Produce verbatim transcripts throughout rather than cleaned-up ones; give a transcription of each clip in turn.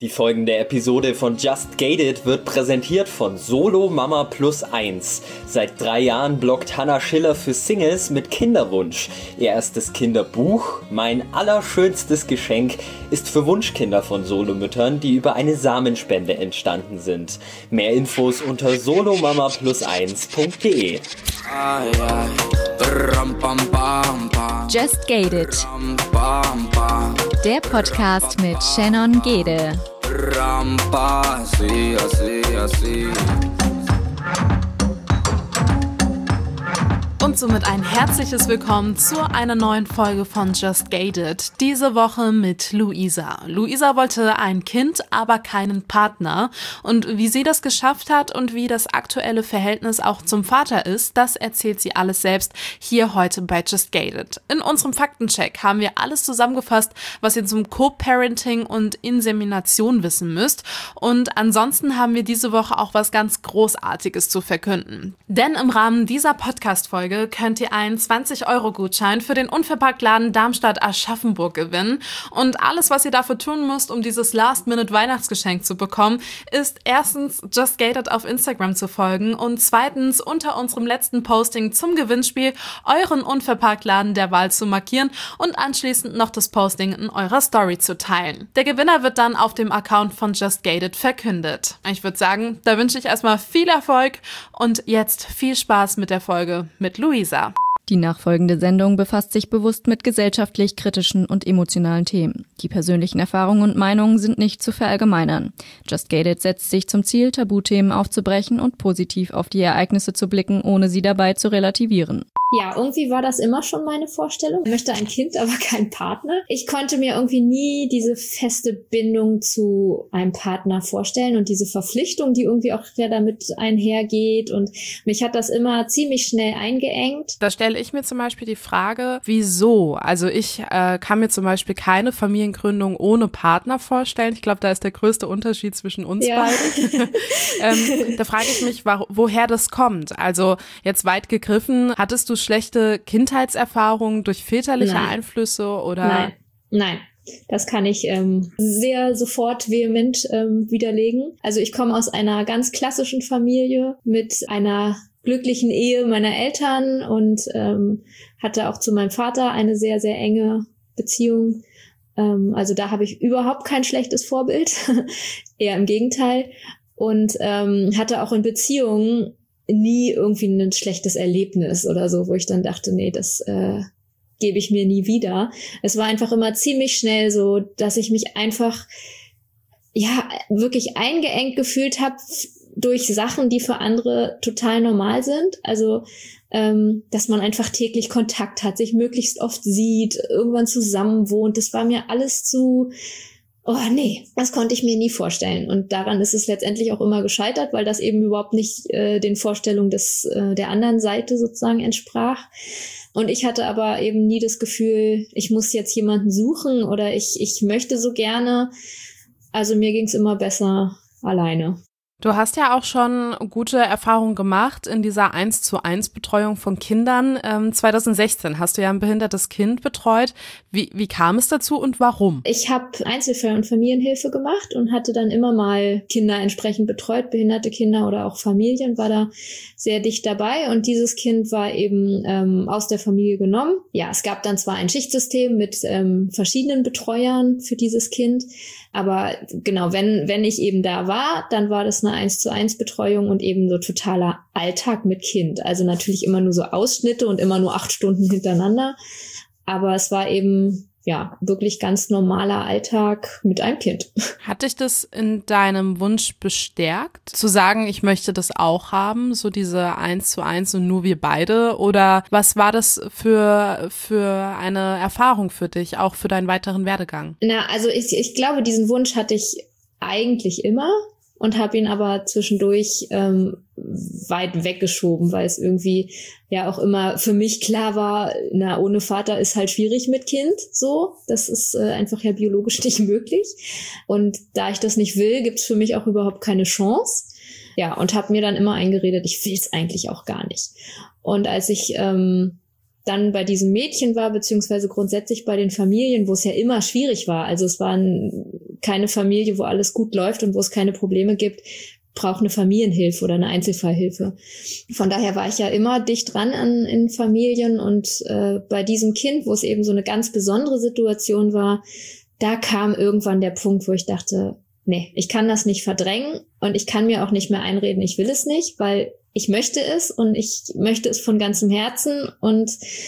Die folgende Episode von Just Gated wird präsentiert von Solo Mama Plus eins. Seit drei Jahren bloggt Hannah Schiller für Singles mit Kinderwunsch. Ihr erstes Kinderbuch, Mein allerschönstes Geschenk, ist für Wunschkinder von Solomüttern, die über eine Samenspende entstanden sind. Mehr Infos unter solo mama plus eins punkt de. Just Gated, der Podcast mit Shannon Gede. Rampa, así, así, así. Und somit ein herzliches Willkommen zu einer neuen Folge von Just Gated. Diese Woche mit Luisa. Luisa wollte ein Kind, aber keinen Partner. Und wie sie das geschafft hat und wie das aktuelle Verhältnis auch zum Vater ist, das erzählt sie alles selbst hier heute bei Just Gated. In unserem Faktencheck haben wir alles zusammengefasst, was ihr zum Co-Parenting und Insemination wissen müsst. Und ansonsten haben wir diese Woche auch was ganz Großartiges zu verkünden. Denn im Rahmen dieser Podcast-Folge könnt ihr einen zwanzig Euro Gutschein für den Unverpacktladen Darmstadt-Aschaffenburg gewinnen. Und alles, was ihr dafür tun müsst, um dieses Last-Minute-Weihnachtsgeschenk zu bekommen, ist erstens Just Gated auf Instagram zu folgen und zweitens unter unserem letzten Posting zum Gewinnspiel euren Unverpacktladen der Wahl zu markieren und anschließend noch das Posting in eurer Story zu teilen. Der Gewinner wird dann auf dem Account von Just Gated verkündet. Ich würde sagen, da wünsche ich erstmal viel Erfolg und jetzt viel Spaß mit der Folge mit Luisa. Die nachfolgende Sendung befasst sich bewusst mit gesellschaftlich kritischen und emotionalen Themen. Die persönlichen Erfahrungen und Meinungen sind nicht zu verallgemeinern. Just Gated setzt sich zum Ziel, Tabuthemen aufzubrechen und positiv auf die Ereignisse zu blicken, ohne sie dabei zu relativieren. Ja, irgendwie war das immer schon meine Vorstellung. Ich möchte ein Kind, aber keinen Partner. Ich konnte mir irgendwie nie diese feste Bindung zu einem Partner vorstellen und diese Verpflichtung, die irgendwie auch ja damit einhergeht. Und mich hat das immer ziemlich schnell eingeengt. Da stelle ich mir zum Beispiel die Frage, wieso? Also ich äh, kann mir zum Beispiel keine Familiengründung ohne Partner vorstellen. Ich glaube, da ist der größte Unterschied zwischen uns ja. beiden. ähm, da frage ich mich, wo, woher das kommt. Also jetzt weit gegriffen, hattest du schlechte Kindheitserfahrungen durch väterliche Nein. Einflüsse oder? Nein, nein. Das kann ich ähm, sehr sofort vehement ähm, widerlegen. Also ich komme aus einer ganz klassischen Familie mit einer glücklichen Ehe meiner Eltern und ähm, hatte auch zu meinem Vater eine sehr, sehr enge Beziehung. Ähm, also da habe ich überhaupt kein schlechtes Vorbild, eher im Gegenteil. Und ähm, hatte auch in Beziehungen nie irgendwie ein schlechtes Erlebnis oder so, wo ich dann dachte, nee, das äh, gebe ich mir nie wieder. Es war einfach immer ziemlich schnell so, dass ich mich einfach ja wirklich eingeengt gefühlt habe durch Sachen, die für andere total normal sind. Also ähm, dass man einfach täglich Kontakt hat, sich möglichst oft sieht, irgendwann zusammen wohnt. Das war mir alles zu Oh nee, das konnte ich mir nie vorstellen. Und daran ist es letztendlich auch immer gescheitert, weil das eben überhaupt nicht äh, den Vorstellungen des äh, der anderen Seite sozusagen entsprach. Und ich hatte aber eben nie das Gefühl, ich muss jetzt jemanden suchen oder ich ich möchte so gerne. Also mir ging's immer besser alleine. Du hast ja auch schon gute Erfahrungen gemacht in dieser eins zu eins Betreuung von Kindern. Ähm, zwanzig sechzehn hast du ja ein behindertes Kind betreut. Wie, wie kam es dazu und warum? Ich habe Einzelfall- und Familienhilfe gemacht und hatte dann immer mal Kinder entsprechend betreut, behinderte Kinder oder auch Familien, war da sehr dicht dabei. Und dieses Kind war eben ähm, aus der Familie genommen. Ja, es gab dann zwar ein Schichtsystem mit ähm, verschiedenen Betreuern für dieses Kind, aber genau, wenn wenn ich eben da war, dann war das eine eins zu eins Betreuung und eben so totaler Alltag mit Kind. Also natürlich immer nur so Ausschnitte und immer nur acht Stunden hintereinander. Aber es war eben ja wirklich ganz normaler Alltag mit einem Kind. Hat dich das in deinem Wunsch bestärkt, zu sagen, ich möchte das auch haben, so diese eins zu eins und nur wir beide? Oder was war das für für eine Erfahrung für dich, auch für deinen weiteren Werdegang? Na, also ich, ich glaube, diesen Wunsch hatte ich eigentlich immer und habe ihn aber zwischendurch ähm, weit weggeschoben, weil es irgendwie ja auch immer für mich klar war, na, ohne Vater ist halt schwierig mit Kind, so. Das ist äh, einfach ja biologisch nicht möglich. Und da ich das nicht will, gibt's für mich auch überhaupt keine Chance. Ja, und habe mir dann immer eingeredet, ich will's eigentlich auch gar nicht. Und als ich ähm, dann bei diesem Mädchen war, beziehungsweise grundsätzlich bei den Familien, wo es ja immer schwierig war. Also es war keine Familie, wo alles gut läuft und wo es keine Probleme gibt, braucht eine Familienhilfe oder eine Einzelfallhilfe. Von daher war ich ja immer dicht dran an in Familien und äh, bei diesem Kind, wo es eben so eine ganz besondere Situation war, da kam irgendwann der Punkt, wo ich dachte, nee, ich kann das nicht verdrängen und ich kann mir auch nicht mehr einreden, ich will es nicht, weil ich möchte es und ich möchte es von ganzem Herzen und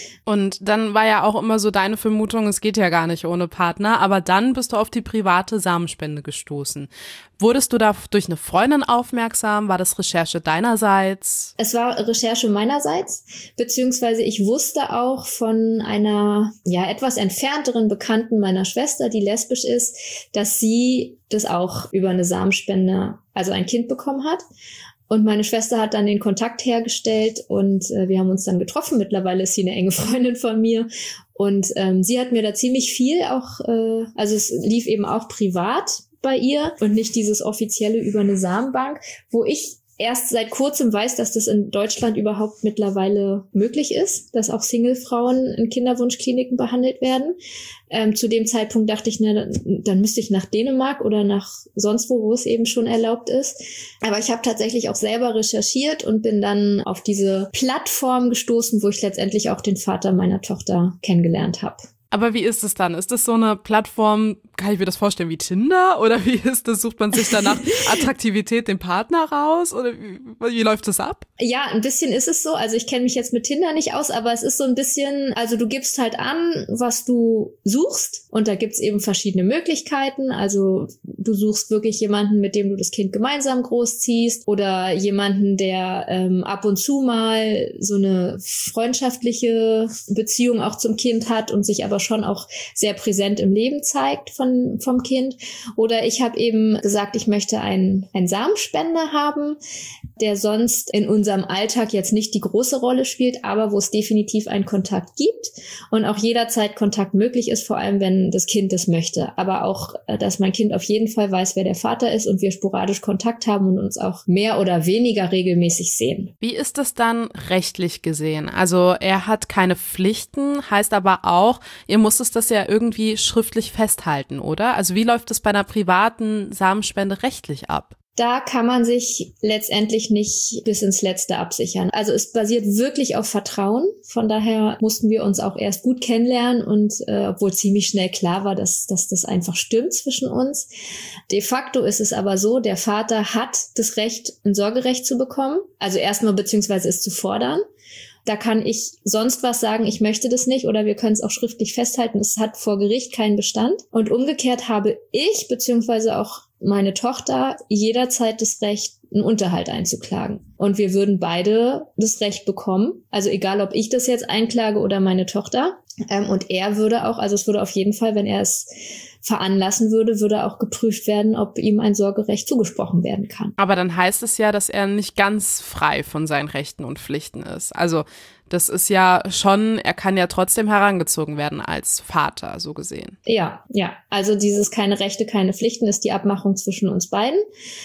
Und dann war ja auch immer so deine Vermutung, es geht ja gar nicht ohne Partner, aber dann bist du auf die private Samenspende gestoßen. Wurdest du da durch eine Freundin aufmerksam? War das Recherche deinerseits? Es war Recherche meinerseits, beziehungsweise ich wusste auch von einer ja etwas entfernteren Bekannten meiner Schwester, die lesbisch ist, dass sie das auch über eine Samenspende, also ein Kind bekommen hat. Und meine Schwester hat dann den Kontakt hergestellt und äh, wir haben uns dann getroffen. Mittlerweile ist sie eine enge Freundin von mir. Und ähm, sie hat mir da ziemlich viel auch, äh, also es lief eben auch privat bei ihr und nicht dieses offizielle über eine Samenbank, wo ich erst seit kurzem weiß, dass das in Deutschland überhaupt mittlerweile möglich ist, dass auch Single-Frauen in Kinderwunschkliniken behandelt werden. Ähm, zu dem Zeitpunkt dachte ich, na, dann, dann müsste ich nach Dänemark oder nach sonst wo, wo es eben schon erlaubt ist. Aber ich habe tatsächlich auch selber recherchiert und bin dann auf diese Plattform gestoßen, wo ich letztendlich auch den Vater meiner Tochter kennengelernt habe. Aber wie ist es dann? Ist das so eine Plattform, kann ich mir das vorstellen, wie Tinder? Oder wie ist das? Sucht man sich danach Attraktivität den Partner raus? Oder wie, wie läuft das ab? Ja, ein bisschen ist es so. Also ich kenne mich jetzt mit Tinder nicht aus, aber es ist so ein bisschen, also du gibst halt an, was du suchst. Und da gibt's eben verschiedene Möglichkeiten. Also du suchst wirklich jemanden, mit dem du das Kind gemeinsam großziehst. Oder jemanden, der ähm, ab und zu mal so eine freundschaftliche Beziehung auch zum Kind hat und sich aber schon auch sehr präsent im Leben zeigt von vom Kind. Oder ich habe eben gesagt, ich möchte einen, einen Samenspender haben, der sonst in unserem Alltag jetzt nicht die große Rolle spielt, aber wo es definitiv einen Kontakt gibt und auch jederzeit Kontakt möglich ist, vor allem wenn das Kind das möchte. Aber auch, dass mein Kind auf jeden Fall weiß, wer der Vater ist und wir sporadisch Kontakt haben und uns auch mehr oder weniger regelmäßig sehen. Wie ist das dann rechtlich gesehen? Also er hat keine Pflichten, heißt aber auch, ihr musstet das ja irgendwie schriftlich festhalten, oder? Also wie läuft das bei einer privaten Samenspende rechtlich ab? Da kann man sich letztendlich nicht bis ins Letzte absichern. Also es basiert wirklich auf Vertrauen. Von daher mussten wir uns auch erst gut kennenlernen und äh, obwohl ziemlich schnell klar war, dass, dass das einfach stimmt zwischen uns. De facto ist es aber so, der Vater hat das Recht, ein Sorgerecht zu bekommen. Also erstmal beziehungsweise es zu fordern. Da kann ich sonst was sagen, ich möchte das nicht oder wir können es auch schriftlich festhalten, es hat vor Gericht keinen Bestand. Und umgekehrt habe ich beziehungsweise auch meine Tochter jederzeit das Recht, einen Unterhalt einzuklagen. Und wir würden beide das Recht bekommen, also egal, ob ich das jetzt einklage oder meine Tochter. Ähm, und er würde auch, also es würde auf jeden Fall, wenn er es veranlassen würde, würde auch geprüft werden, ob ihm ein Sorgerecht zugesprochen werden kann. Aber dann heißt es ja, dass er nicht ganz frei von seinen Rechten und Pflichten ist. Also das ist ja schon, er kann ja trotzdem herangezogen werden als Vater, so gesehen. Ja, ja. Also dieses keine Rechte, keine Pflichten ist die Abmachung zwischen uns beiden.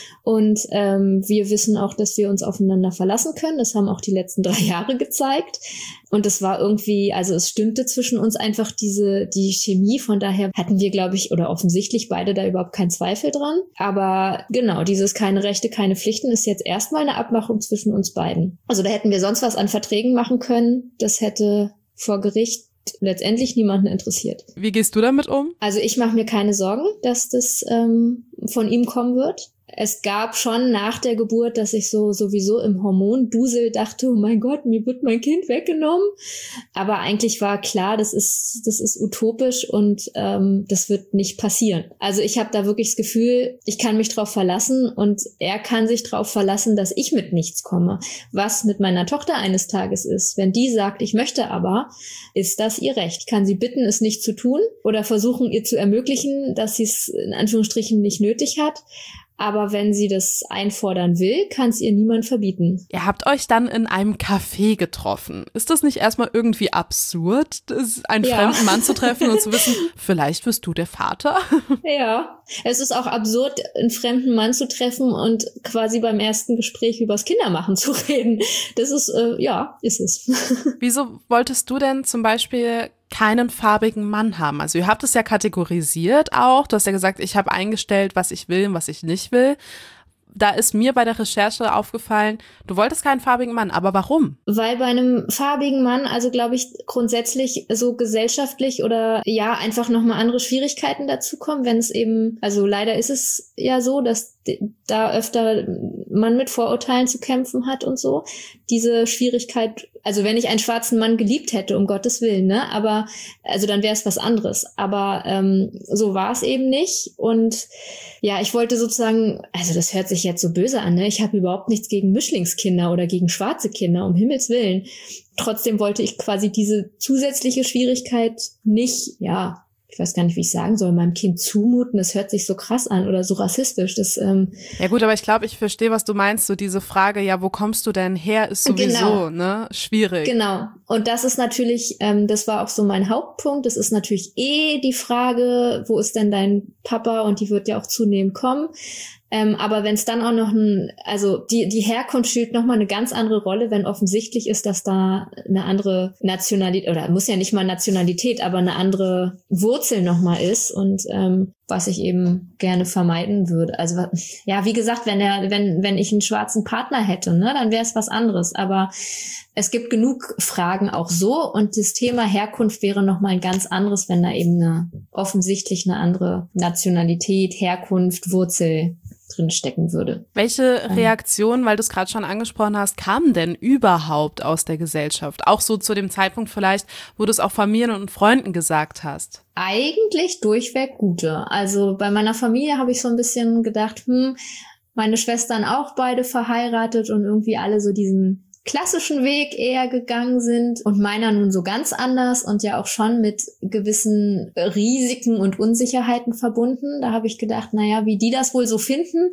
Und ähm, wir wissen auch, dass wir uns aufeinander verlassen können. Das haben auch die letzten drei Jahre gezeigt. Und es war irgendwie, also es stimmte zwischen uns einfach diese die Chemie. Von daher hatten wir, glaube ich, oder offensichtlich beide da überhaupt keinen Zweifel dran. Aber genau, dieses keine Rechte, keine Pflichten ist jetzt erstmal eine Abmachung zwischen uns beiden. Also da hätten wir sonst was an Verträgen machen können. Das hätte vor Gericht letztendlich niemanden interessiert. Wie gehst du damit um? Also ich mache mir keine Sorgen, dass das ähm, von ihm kommen wird. Es gab schon nach der Geburt, dass ich so sowieso im Hormondusel dachte, oh mein Gott, mir wird mein Kind weggenommen. Aber eigentlich war klar, das ist das ist utopisch und ähm, das wird nicht passieren. Also ich habe da wirklich das Gefühl, ich kann mich drauf verlassen und er kann sich drauf verlassen, dass ich mit nichts komme. Was mit meiner Tochter eines Tages ist, wenn die sagt, ich möchte aber, ist das ihr Recht. Ich kann sie bitten, es nicht zu tun oder versuchen, ihr zu ermöglichen, dass sie es in Anführungsstrichen nicht nötig hat. Aber wenn sie das einfordern will, kann es ihr niemand verbieten. Ihr habt euch dann in einem Café getroffen. Ist das nicht erstmal irgendwie absurd, einen ja. fremden Mann zu treffen und zu wissen, vielleicht wirst du der Vater? Ja, es ist auch absurd, einen fremden Mann zu treffen und quasi beim ersten Gespräch übers Kindermachen zu reden. Das ist, äh, ja, ist es. Wieso wolltest du denn zum Beispiel keinen farbigen Mann haben? Also ihr habt es ja kategorisiert auch. Du hast ja gesagt, ich habe eingestellt, was ich will und was ich nicht will. Da ist mir bei der Recherche aufgefallen, du wolltest keinen farbigen Mann, aber warum? Weil bei einem farbigen Mann, also glaube ich, grundsätzlich so gesellschaftlich oder ja, einfach nochmal andere Schwierigkeiten dazukommen, wenn es eben, also leider ist es ja so, dass da öfter man mit Vorurteilen zu kämpfen hat und so. Diese Schwierigkeit, also wenn ich einen schwarzen Mann geliebt hätte, um Gottes Willen, ne, aber, also dann wäre es was anderes. Aber ähm, so war es eben nicht. Und ja, ich wollte sozusagen, also das hört sich jetzt so böse an, ne? Ich habe überhaupt nichts gegen Mischlingskinder oder gegen schwarze Kinder, um Himmels Willen. Trotzdem wollte ich quasi diese zusätzliche Schwierigkeit nicht, ja, ich weiß gar nicht, wie ich sagen soll, meinem Kind zumuten, das hört sich so krass an oder so rassistisch. Das, ähm ja gut, aber ich glaube, ich verstehe, was du meinst, so diese Frage, ja, wo kommst du denn her, ist sowieso, genau. ne, schwierig. Genau, und das ist natürlich, ähm, das war auch so mein Hauptpunkt, das ist natürlich eh die Frage, wo ist denn dein Papa, und die wird ja auch zunehmend kommen. Ähm, aber wenn es dann auch noch ein, also die die Herkunft spielt nochmal eine ganz andere Rolle, wenn offensichtlich ist, dass da eine andere Nationalität, oder muss ja nicht mal Nationalität, aber eine andere Wurzel nochmal ist, und ähm, was ich eben gerne vermeiden würde. Also ja, wie gesagt, wenn er, wenn wenn ich einen schwarzen Partner hätte, ne, dann wäre es was anderes. Aber es gibt genug Fragen auch so, und das Thema Herkunft wäre nochmal ein ganz anderes, wenn da eben eine offensichtlich eine andere Nationalität, Herkunft, Wurzel drin stecken würde. Welche Reaktionen, weil du es gerade schon angesprochen hast, kamen denn überhaupt aus der Gesellschaft? Auch so zu dem Zeitpunkt vielleicht, wo du es auch Familien und Freunden gesagt hast. Eigentlich durchweg gute. Also bei meiner Familie habe ich so ein bisschen gedacht, hm, meine Schwestern auch beide verheiratet und irgendwie alle so diesen klassischen Weg eher gegangen sind, und meiner nun so ganz anders und ja auch schon mit gewissen Risiken und Unsicherheiten verbunden. Da habe ich gedacht, naja, wie die das wohl so finden.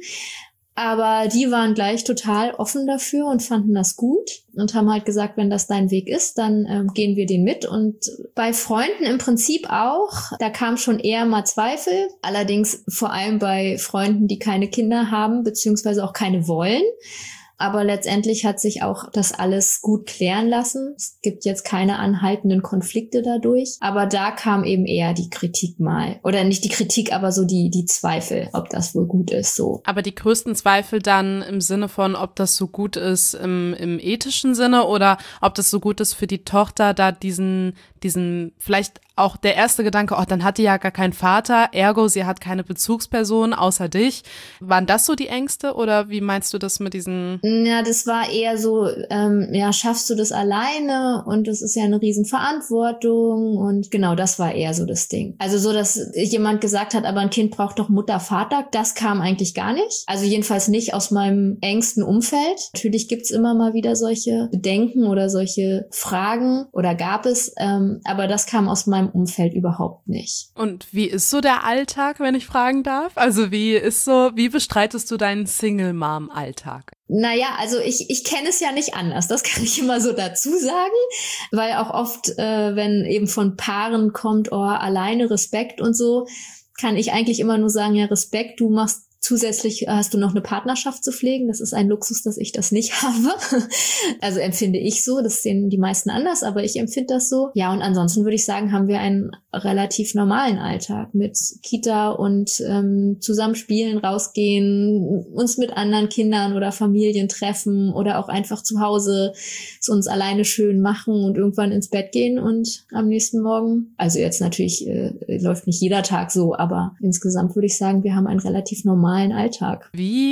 Aber die waren gleich total offen dafür und fanden das gut und haben halt gesagt, wenn das dein Weg ist, dann ähm, gehen wir den mit. Und bei Freunden im Prinzip auch. Da kam schon eher mal Zweifel. Allerdings vor allem bei Freunden, die keine Kinder haben, beziehungsweise auch keine wollen. Aber letztendlich hat sich auch das alles gut klären lassen. Es gibt jetzt keine anhaltenden Konflikte dadurch. Aber da kam eben eher die Kritik mal. Oder nicht die Kritik, aber so die die Zweifel, ob das wohl gut ist. So. Aber die größten Zweifel dann im Sinne von, ob das so gut ist im, im ethischen Sinne oder ob das so gut ist für die Tochter, da diesen, diesen vielleicht auch der erste Gedanke, oh, dann hat die ja gar keinen Vater, ergo sie hat keine Bezugsperson außer dich. Waren das so die Ängste oder wie meinst du das mit diesen? Ja, das war eher so, ähm, ja, schaffst du das alleine, und das ist ja eine Riesenverantwortung, und genau, das war eher so das Ding. Also so, dass jemand gesagt hat, aber ein Kind braucht doch Mutter, Vater, das kam eigentlich gar nicht. Also jedenfalls nicht aus meinem engsten Umfeld. Natürlich gibt's immer mal wieder solche Bedenken oder solche Fragen, oder gab es, ähm, aber das kam aus meinem Umfeld überhaupt nicht. Und wie ist so der Alltag, wenn ich fragen darf? Also wie ist so, wie bestreitest du deinen Single-Mom-Alltag? Naja, also ich ich kenne es ja nicht anders, das kann ich immer so dazu sagen, weil auch oft, äh, wenn eben von Paaren kommt, oh, alleine Respekt und so, kann ich eigentlich immer nur sagen, ja, Respekt, du machst zusätzlich, hast du noch eine Partnerschaft zu pflegen. Das ist ein Luxus, dass ich das nicht habe. Also empfinde ich so, das sehen die meisten anders, aber ich empfinde das so. Ja, und ansonsten würde ich sagen, haben wir einen relativ normalen Alltag mit Kita und ähm, zusammen spielen, rausgehen, uns mit anderen Kindern oder Familien treffen oder auch einfach zu Hause es uns alleine schön machen und irgendwann ins Bett gehen und am nächsten Morgen, also jetzt natürlich äh, läuft nicht jeder Tag so, aber insgesamt würde ich sagen, wir haben einen relativ normalen Alltag. Wie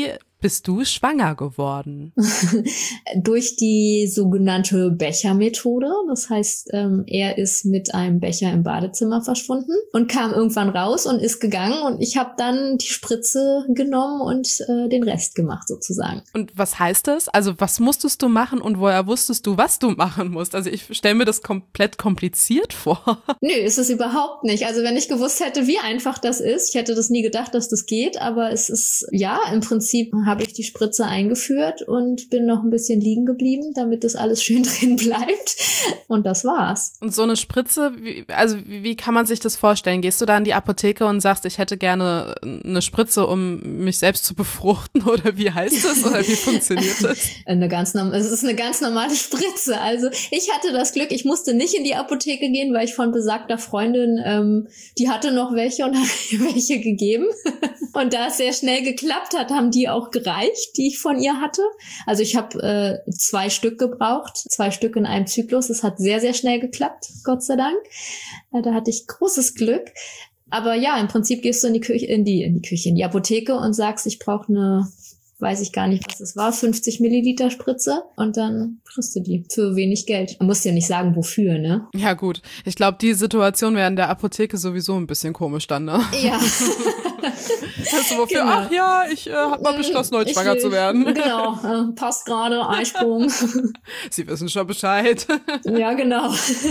bist du schwanger geworden? Durch die sogenannte Bechermethode. Das heißt, ähm, er ist mit einem Becher im Badezimmer verschwunden und kam irgendwann raus und ist gegangen und ich habe dann die Spritze genommen und äh, den Rest gemacht sozusagen. Und was heißt das? Also was musstest du machen und woher wusstest du, was du machen musst? Also ich stelle mir das komplett kompliziert vor. Nö, ist es überhaupt nicht. Also wenn ich gewusst hätte, wie einfach das ist, ich hätte das nie gedacht, dass das geht, aber es ist, ja, im Prinzip habe ich die Spritze eingeführt und bin noch ein bisschen liegen geblieben, damit das alles schön drin bleibt. Und das war's. Und so eine Spritze, wie, also wie kann man sich das vorstellen? Gehst du da in die Apotheke und sagst, ich hätte gerne eine Spritze, um mich selbst zu befruchten? Oder wie heißt das? Oder wie funktioniert das? Eine ganz, es ist eine ganz normale Spritze. Also ich hatte das Glück, ich musste nicht in die Apotheke gehen, weil ich von besagter Freundin, ähm, die hatte noch welche und hat mir welche gegeben. Und da es sehr schnell geklappt hat, haben die auch gereicht, die ich von ihr hatte. Also ich habe äh, zwei Stück gebraucht, zwei Stück in einem Zyklus. Es hat sehr, sehr schnell geklappt, Gott sei Dank. Äh, da hatte ich großes Glück. Aber ja, im Prinzip gehst du in die Küche, in die, in die Küche, in die Apotheke und sagst, ich brauche eine, weiß ich gar nicht, was es war, fünfzig Milliliter Spritze und dann kriegst du die für wenig Geld. Man muss ja nicht sagen, wofür, ne? Ja gut, ich glaube, die Situation wäre in der Apotheke sowieso ein bisschen komisch dann, ne? Ja. Also wofür? Genau. Ach ja, ich äh, habe mal beschlossen, heute schwanger zu werden. Genau, äh, passt gerade, Eisprung. Sie wissen schon Bescheid. Ja, genau.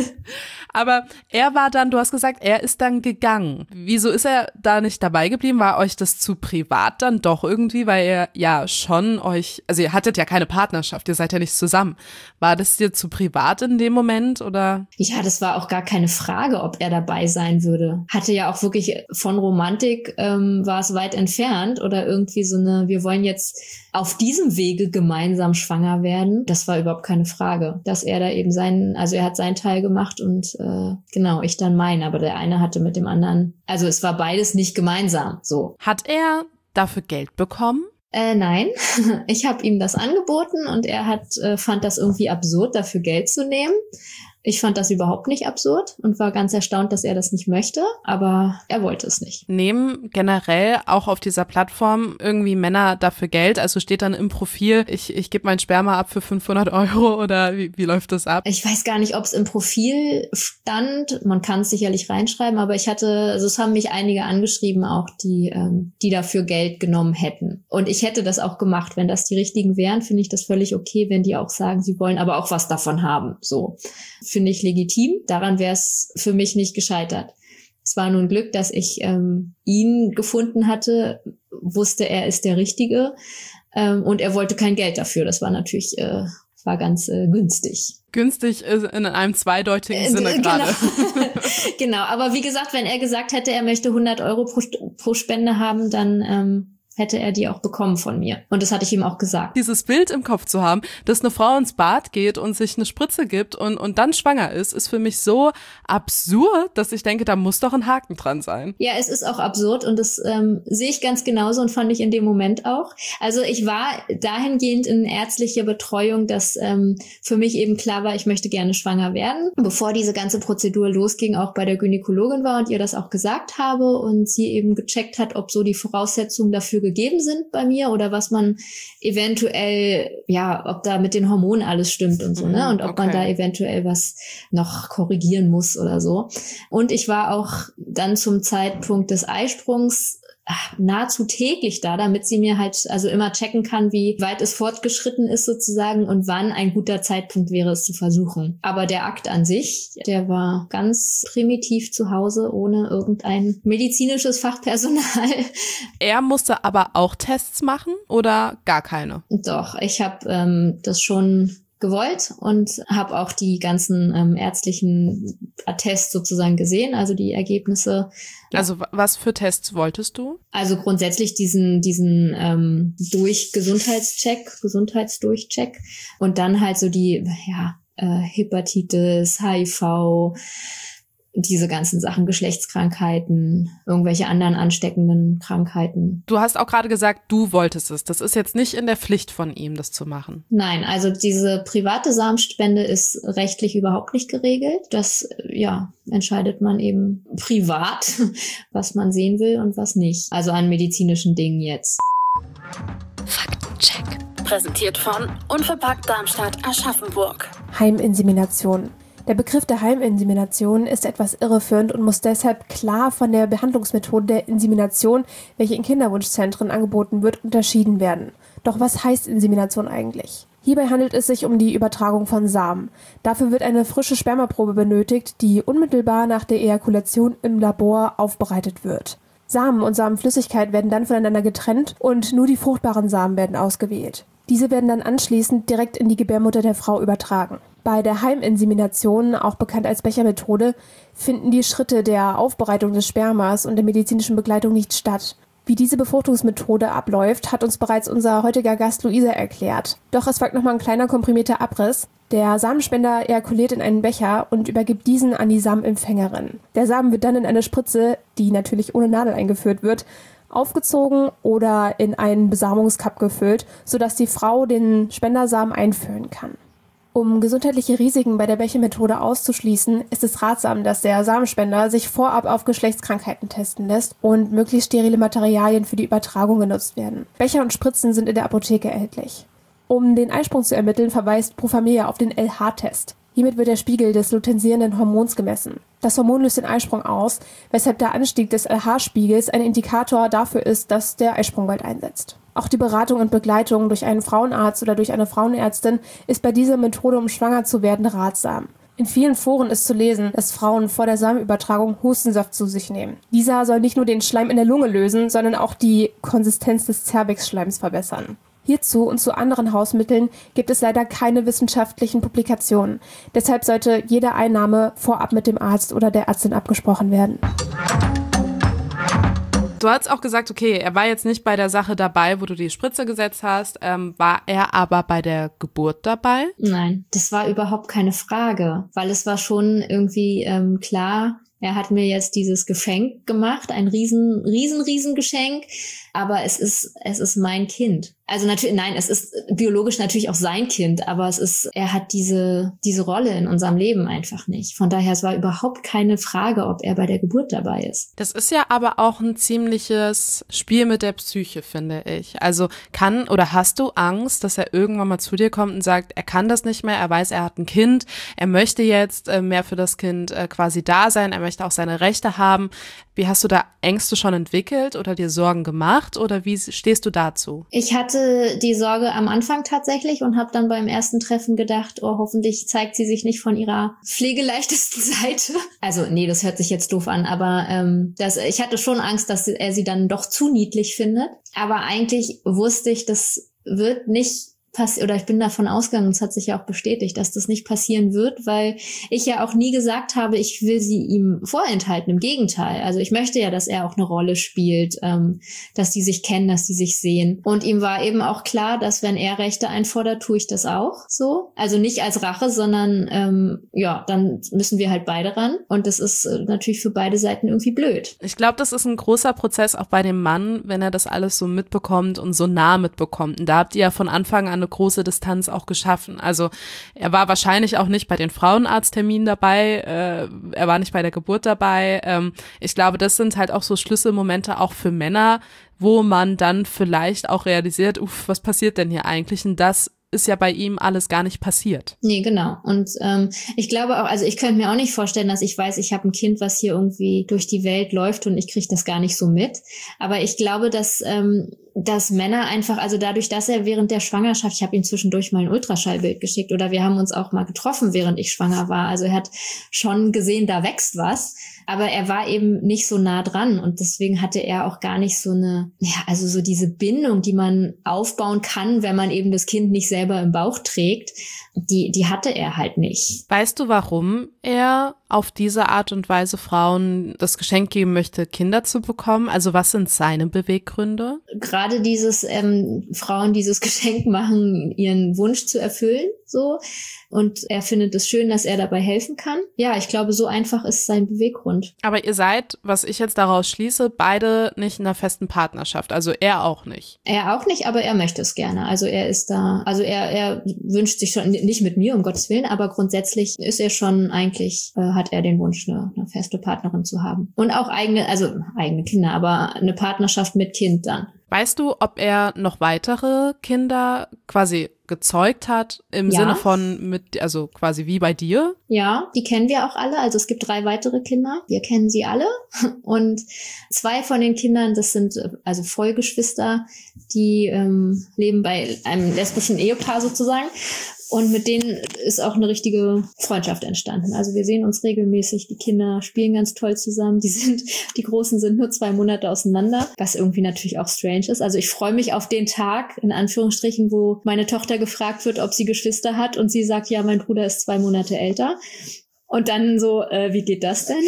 Aber er war dann, du hast gesagt, er ist dann gegangen. Wieso ist er da nicht dabei geblieben? War euch das zu privat dann doch irgendwie? Weil er ja schon euch, also ihr hattet ja keine Partnerschaft, ihr seid ja nicht zusammen. War das dir zu privat in dem Moment oder? Ja, das war auch gar keine Frage, ob er dabei sein würde. Hatte ja auch wirklich von Romantik, ähm, war es weit entfernt oder irgendwie so eine, wir wollen jetzt auf diesem Wege gemeinsam schwanger werden. Das war überhaupt keine Frage, dass er da eben seinen, also er hat seinen Teil gemacht und äh, genau, ich dann meinen. Aber der eine hatte mit dem anderen, also es war beides nicht gemeinsam, so. Hat er dafür Geld bekommen? Äh, nein, ich habe ihm das angeboten und er hat äh, fand das irgendwie absurd, dafür Geld zu nehmen. Ich fand das überhaupt nicht absurd und war ganz erstaunt, dass er das nicht möchte, aber er wollte es nicht. Nehmen generell auch auf dieser Plattform irgendwie Männer dafür Geld? Also steht dann im Profil, ich, ich gebe mein Sperma ab für fünfhundert Euro oder wie, wie läuft das ab? Ich weiß gar nicht, ob es im Profil stand. Man kann es sicherlich reinschreiben, aber ich hatte, also es haben mich einige angeschrieben auch, die, ähm, die dafür Geld genommen hätten. Und ich hätte das auch gemacht. Wenn das die richtigen wären, finde ich das völlig okay, wenn die auch sagen, sie wollen aber auch was davon haben. So. Finde ich legitim. Daran wäre es für mich nicht gescheitert. Es war nun Glück, dass ich ähm, ihn gefunden hatte, wusste, er ist der Richtige ähm, und er wollte kein Geld dafür. Das war natürlich äh, war ganz äh, günstig. Günstig ist in einem zweideutigen Sinne äh, gerade. Genau. Genau, aber wie gesagt, wenn er gesagt hätte, er möchte hundert Euro pro, pro Spende haben, dann ähm, hätte er die auch bekommen von mir. Und das hatte ich ihm auch gesagt. Dieses Bild im Kopf zu haben, dass eine Frau ins Bad geht und sich eine Spritze gibt und, und dann schwanger ist, ist für mich so absurd, dass ich denke, da muss doch ein Haken dran sein. Ja, es ist auch absurd und das ähm, sehe ich ganz genauso und fand ich in dem Moment auch. Also ich war dahingehend in ärztlicher Betreuung, dass ähm, für mich eben klar war, ich möchte gerne schwanger werden. Bevor diese ganze Prozedur losging, auch bei der Gynäkologin war und ihr das auch gesagt habe und sie eben gecheckt hat, ob so die Voraussetzungen dafür gegeben sind bei mir oder was man eventuell, ja, ob da mit den Hormonen alles stimmt und so, ne? Und ob okay. man da eventuell was noch korrigieren muss oder so. Und ich war auch dann zum Zeitpunkt des Eisprungs nahezu täglich da, damit sie mir halt also immer checken kann, wie weit es fortgeschritten ist sozusagen und wann ein guter Zeitpunkt wäre, es zu versuchen. Aber der Akt an sich, der war ganz primitiv zu Hause, ohne irgendein medizinisches Fachpersonal. Er musste aber auch Tests machen oder gar keine? Doch, ich habe ähm, das schon gewollt und habe auch die ganzen ähm, ärztlichen Attests sozusagen gesehen, also die Ergebnisse. Ja. Also was für Tests wolltest du? Also grundsätzlich diesen diesen ähm, durch Gesundheitscheck, Gesundheitsdurchcheck und dann halt so die ja äh, Hepatitis, H I V, diese ganzen Sachen, Geschlechtskrankheiten, irgendwelche anderen ansteckenden Krankheiten. Du hast auch gerade gesagt, du wolltest es. Das ist jetzt nicht in der Pflicht von ihm, das zu machen. Nein, also diese private Samenspende ist rechtlich überhaupt nicht geregelt. Das, ja, entscheidet man eben privat, was man sehen will und was nicht. Also an medizinischen Dingen jetzt. Fakten. Check. Präsentiert von Unverpackt Darmstadt Aschaffenburg. Heiminsemination. Der Begriff der Heiminsemination ist etwas irreführend und muss deshalb klar von der Behandlungsmethode der Insemination, welche in Kinderwunschzentren angeboten wird, unterschieden werden. Doch was heißt Insemination eigentlich? Hierbei handelt es sich um die Übertragung von Samen. Dafür wird eine frische Spermaprobe benötigt, die unmittelbar nach der Ejakulation im Labor aufbereitet wird. Samen und Samenflüssigkeit werden dann voneinander getrennt und nur die fruchtbaren Samen werden ausgewählt. Diese werden dann anschließend direkt in die Gebärmutter der Frau übertragen. Bei der Heiminsemination, auch bekannt als Bechermethode, finden die Schritte der Aufbereitung des Spermas und der medizinischen Begleitung nicht statt. Wie diese Befruchtungsmethode abläuft, hat uns bereits unser heutiger Gast Luisa erklärt. Doch es folgt nochmal ein kleiner komprimierter Abriss. Der Samenspender ejakuliert in einen Becher und übergibt diesen an die Samenempfängerin. Der Samen wird dann in eine Spritze, die natürlich ohne Nadel eingeführt wird, aufgezogen oder in einen Besamungscup gefüllt, sodass die Frau den Spendersamen einführen kann. Um gesundheitliche Risiken bei der Bechermethode auszuschließen, ist es ratsam, dass der Samenspender sich vorab auf Geschlechtskrankheiten testen lässt und möglichst sterile Materialien für die Übertragung genutzt werden. Becher und Spritzen sind in der Apotheke erhältlich. Um den Eisprung zu ermitteln, verweist Pro Familia auf den L H-Test. Hiermit wird der Spiegel des luteinisierenden Hormons gemessen. Das Hormon löst den Eisprung aus, weshalb der Anstieg des L H-Spiegels ein Indikator dafür ist, dass der Eisprung bald einsetzt. Auch die Beratung und Begleitung durch einen Frauenarzt oder durch eine Frauenärztin ist bei dieser Methode, um schwanger zu werden, ratsam. In vielen Foren ist zu lesen, dass Frauen vor der Samenübertragung Hustensaft zu sich nehmen. Dieser soll nicht nur den Schleim in der Lunge lösen, sondern auch die Konsistenz des Zervixschleims verbessern. Hierzu und zu anderen Hausmitteln gibt es leider keine wissenschaftlichen Publikationen. Deshalb sollte jede Einnahme vorab mit dem Arzt oder der Ärztin abgesprochen werden. Du hast auch gesagt, okay, er war jetzt nicht bei der Sache dabei, wo du die Spritze gesetzt hast. Ähm, war er aber bei der Geburt dabei? Nein, das war überhaupt keine Frage, weil es war schon irgendwie ähm, klar, er hat mir jetzt dieses Geschenk gemacht, ein riesen, riesen, riesen Geschenk, aber es ist, es ist mein Kind. Also natürlich, nein, es ist biologisch natürlich auch sein Kind, aber es ist, er hat diese, diese Rolle in unserem Leben einfach nicht. Von daher, es war überhaupt keine Frage, ob er bei der Geburt dabei ist. Das ist ja aber auch ein ziemliches Spiel mit der Psyche, finde ich. Also kann oder hast du Angst, dass er irgendwann mal zu dir kommt und sagt, er kann das nicht mehr, er weiß, er hat ein Kind, er möchte jetzt äh, mehr für das Kind äh, quasi da sein, er möchte auch seine Rechte haben. Wie hast du da Ängste schon entwickelt oder dir Sorgen gemacht oder wie stehst du dazu? Ich hatte die Sorge am Anfang tatsächlich und habe dann beim ersten Treffen gedacht, oh, hoffentlich zeigt sie sich nicht von ihrer pflegeleichtesten Seite. Also nee, das hört sich jetzt doof an, aber ähm, das, ich hatte schon Angst, dass er sie dann doch zu niedlich findet. Aber eigentlich wusste ich, das wird nicht passieren, oder ich bin davon ausgegangen, es hat sich ja auch bestätigt, dass das nicht passieren wird, weil ich ja auch nie gesagt habe, ich will sie ihm vorenthalten. Im Gegenteil. Also ich möchte ja, dass er auch eine Rolle spielt, ähm, dass die sich kennen, dass die sich sehen. Und ihm war eben auch klar, dass wenn er Rechte einfordert, tue ich das auch so. Also nicht als Rache, sondern ähm, ja, dann müssen wir halt beide ran. Und das ist äh, natürlich für beide Seiten irgendwie blöd. Ich glaube, das ist ein großer Prozess auch bei dem Mann, wenn er das alles so mitbekommt und so nah mitbekommt. Und da habt ihr ja von Anfang an eine große Distanz auch geschaffen. Also er war wahrscheinlich auch nicht bei den Frauenarztterminen dabei, äh, er war nicht bei der Geburt dabei. Ähm, ich glaube, das sind halt auch so Schlüsselmomente auch für Männer, wo man dann vielleicht auch realisiert, uff, was passiert denn hier eigentlich? Und das ist ja bei ihm alles gar nicht passiert. Nee, genau. Und ähm, ich glaube auch, also ich könnte mir auch nicht vorstellen, dass ich weiß, ich habe ein Kind, was hier irgendwie durch die Welt läuft und ich kriege das gar nicht so mit. Aber ich glaube, dass ähm, dass Männer einfach, also dadurch, dass er während der Schwangerschaft, ich habe ihm zwischendurch mal ein Ultraschallbild geschickt oder wir haben uns auch mal getroffen, während ich schwanger war. Also er hat schon gesehen, da wächst was, aber er war eben nicht so nah dran und deswegen hatte er auch gar nicht so eine, ja, also so diese Bindung, die man aufbauen kann, wenn man eben das Kind nicht selber im Bauch trägt, die, die hatte er halt nicht. Weißt du, warum er auf diese Art und Weise Frauen das Geschenk geben möchte, Kinder zu bekommen? Also was sind seine Beweggründe? Gerade dieses ähm, Frauen dieses Geschenk machen, ihren Wunsch zu erfüllen, so. Und er findet es schön, dass er dabei helfen kann. Ja, ich glaube, so einfach ist sein Beweggrund. Hintergrund. Aber ihr seid, was ich jetzt daraus schließe, beide nicht in einer festen Partnerschaft, also er auch nicht. Er auch nicht, aber er möchte es gerne. Also er ist da, also er, er wünscht sich schon, nicht mit mir, um Gottes Willen, aber grundsätzlich ist er schon eigentlich, äh, hat er den Wunsch, eine, eine feste Partnerin zu haben. Und auch eigene, also eigene Kinder, aber eine Partnerschaft mit Kind dann. Weißt du, ob er noch weitere Kinder quasi gezeugt hat, im Ja. Sinne von mit, also quasi wie bei dir? Ja, die kennen wir auch alle. Also es gibt drei weitere Kinder. Wir kennen sie alle. Und zwei von den Kindern, das sind also Vollgeschwister, die ähm, leben bei einem lesbischen Ehepaar sozusagen. Und mit denen ist auch eine richtige Freundschaft entstanden. Also wir sehen uns regelmäßig, die Kinder spielen ganz toll zusammen. Die sind, die Großen sind nur zwei Monate auseinander, was irgendwie natürlich auch strange ist. Also ich freue mich auf den Tag, in Anführungsstrichen, wo meine Tochter gefragt wird, ob sie Geschwister hat und sie sagt, ja, mein Bruder ist zwei Monate älter. Und dann so, äh, wie geht das denn?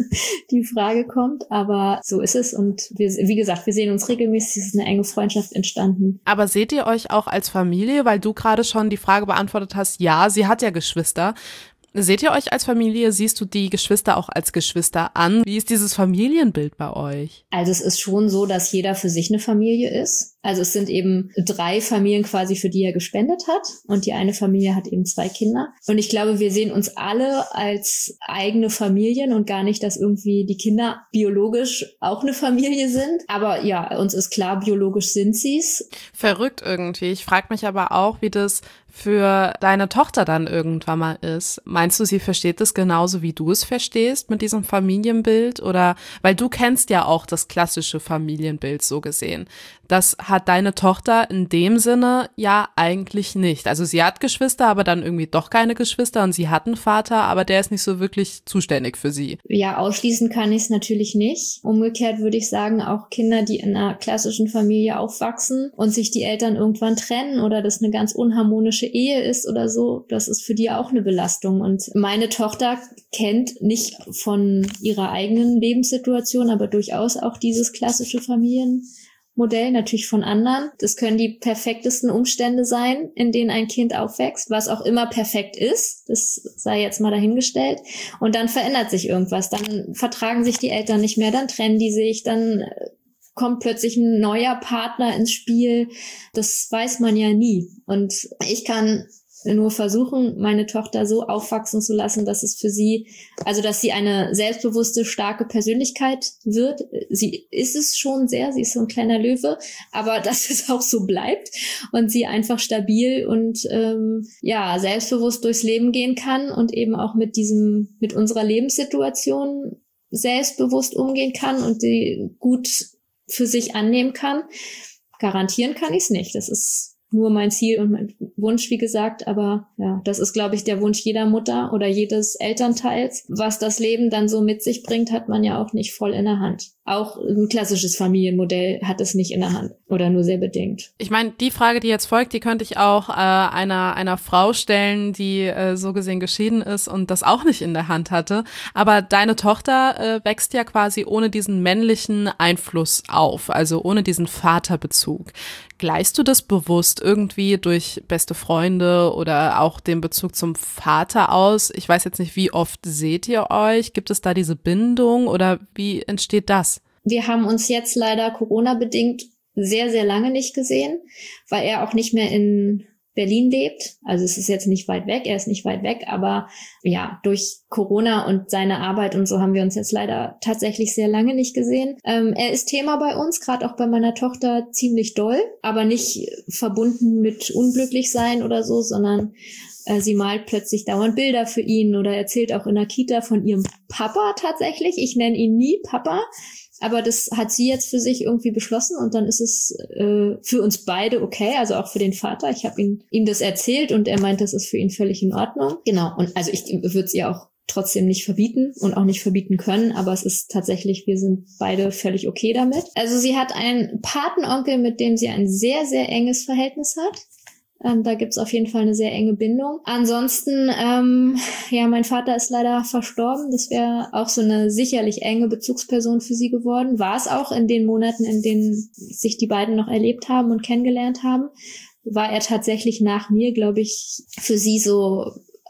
Die Frage kommt, aber so ist es. Und wir, wie gesagt, wir sehen uns regelmäßig, es ist eine enge Freundschaft entstanden. Aber seht ihr euch auch als Familie, weil du gerade schon die Frage beantwortet hast, ja, sie hat ja Geschwister. Seht ihr euch als Familie? Siehst du die Geschwister auch als Geschwister an? Wie ist dieses Familienbild bei euch? Also es ist schon so, dass jeder für sich eine Familie ist. Also es sind eben drei Familien quasi, für die er gespendet hat. Und die eine Familie hat eben zwei Kinder. Und ich glaube, wir sehen uns alle als eigene Familien und gar nicht, dass irgendwie die Kinder biologisch auch eine Familie sind. Aber ja, uns ist klar, biologisch sind sie's. Verrückt irgendwie. Ich frage mich aber auch, wie das für deine Tochter dann irgendwann mal ist. Meinst du, sie versteht das genauso, wie du es verstehst mit diesem Familienbild? Oder, weil du kennst ja auch das klassische Familienbild so gesehen. Das hat deine Tochter in dem Sinne ja eigentlich nicht. Also sie hat Geschwister, aber dann irgendwie doch keine Geschwister und sie hat einen Vater, aber der ist nicht so wirklich zuständig für sie. Ja, ausschließen kann ich es natürlich nicht. Umgekehrt würde ich sagen, auch Kinder, die in einer klassischen Familie aufwachsen und sich die Eltern irgendwann trennen oder das eine ganz unharmonische Ehe ist oder so, das ist für die auch eine Belastung. Und meine Tochter kennt nicht von ihrer eigenen Lebenssituation, aber durchaus auch dieses klassische Familienmodell, natürlich von anderen. Das können die perfektesten Umstände sein, in denen ein Kind aufwächst, was auch immer perfekt ist. Das sei jetzt mal dahingestellt. Und dann verändert sich irgendwas. Dann vertragen sich die Eltern nicht mehr, dann trennen die sich, dann kommt plötzlich ein neuer Partner ins Spiel. Das weiß man ja nie. Und ich kann nur versuchen, meine Tochter so aufwachsen zu lassen, dass es für sie, also dass sie eine selbstbewusste, starke Persönlichkeit wird. Sie ist es schon sehr, sie ist so ein kleiner Löwe, aber dass es auch so bleibt und sie einfach stabil und ähm, ja selbstbewusst durchs Leben gehen kann und eben auch mit diesem, mit unserer Lebenssituation selbstbewusst umgehen kann und die gut für sich annehmen kann. Garantieren kann ich es nicht. Das ist nur mein Ziel und mein Wunsch, wie gesagt. Aber ja, das ist, glaube ich, der Wunsch jeder Mutter oder jedes Elternteils. Was das Leben dann so mit sich bringt, hat man ja auch nicht voll in der Hand. Auch ein klassisches Familienmodell hat es nicht in der Hand oder nur sehr bedingt. Ich meine, die Frage, die jetzt folgt, die könnte ich auch äh, einer einer Frau stellen, die äh, so gesehen geschieden ist und das auch nicht in der Hand hatte. Aber deine Tochter äh, wächst ja quasi ohne diesen männlichen Einfluss auf, also ohne diesen Vaterbezug. Gleichst du das bewusst irgendwie durch beste Freunde oder auch den Bezug zum Vater aus? Ich weiß jetzt nicht, wie oft seht ihr euch? Gibt es da diese Bindung oder wie entsteht das? Wir haben uns jetzt leider Corona-bedingt sehr, sehr lange nicht gesehen, weil er auch nicht mehr in Berlin lebt. Also es ist jetzt nicht weit weg, er ist nicht weit weg, aber ja, durch Corona und seine Arbeit und so haben wir uns jetzt leider tatsächlich sehr lange nicht gesehen. Ähm, er ist Thema bei uns, gerade auch bei meiner Tochter ziemlich doll, aber nicht verbunden mit unglücklich sein oder so, sondern äh, sie malt plötzlich dauernd Bilder für ihn oder erzählt auch in der Kita von ihrem Papa tatsächlich. Ich nenne ihn nie Papa. Aber das hat sie jetzt für sich irgendwie beschlossen und dann ist es äh, für uns beide okay, also auch für den Vater. Ich habe ihm, ihm das erzählt und er meint, das ist für ihn völlig in Ordnung. Genau, und also ich würde es ihr auch trotzdem nicht verbieten und auch nicht verbieten können, aber es ist tatsächlich, wir sind beide völlig okay damit. Also sie hat einen Patenonkel, mit dem sie ein sehr, sehr enges Verhältnis hat. Ähm, da gibt's auf jeden Fall eine sehr enge Bindung. Ansonsten, ähm, ja, mein Vater ist leider verstorben. Das wäre auch so eine sicherlich enge Bezugsperson für sie geworden. War es auch in den Monaten, in denen sich die beiden noch erlebt haben und kennengelernt haben. War er tatsächlich nach mir, glaube ich, für sie so